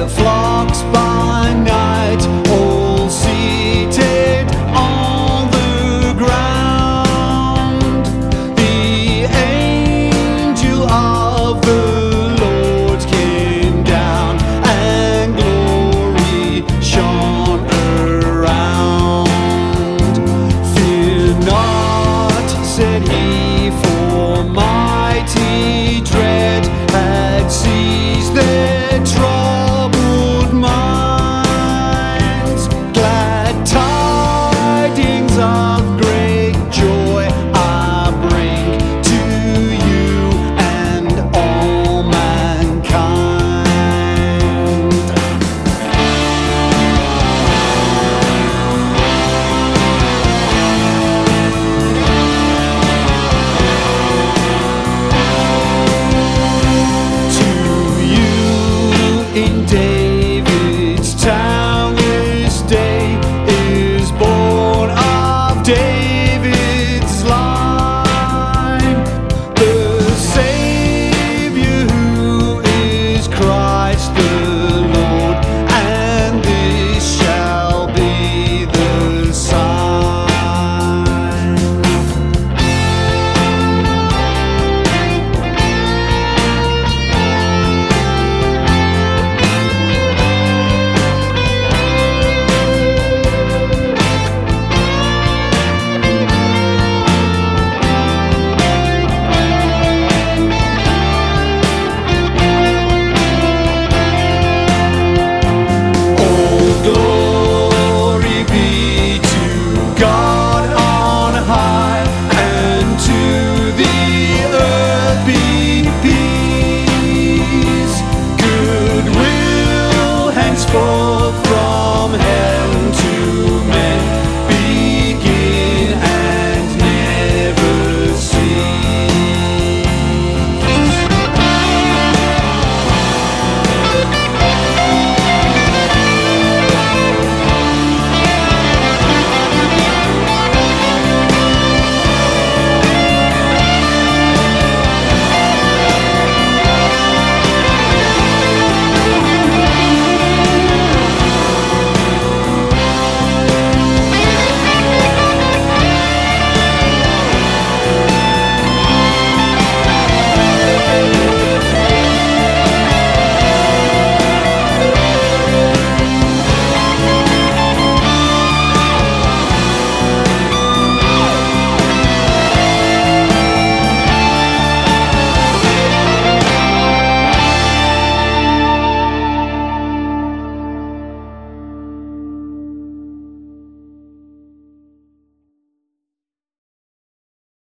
the flocks by night, all seated on the ground. The angel of the Lord came down, and glory shone around. Fear not, said he, for mighty dread had seized their troubled minds. Glad tidings of great joy I bring to you and all mankind. To you in day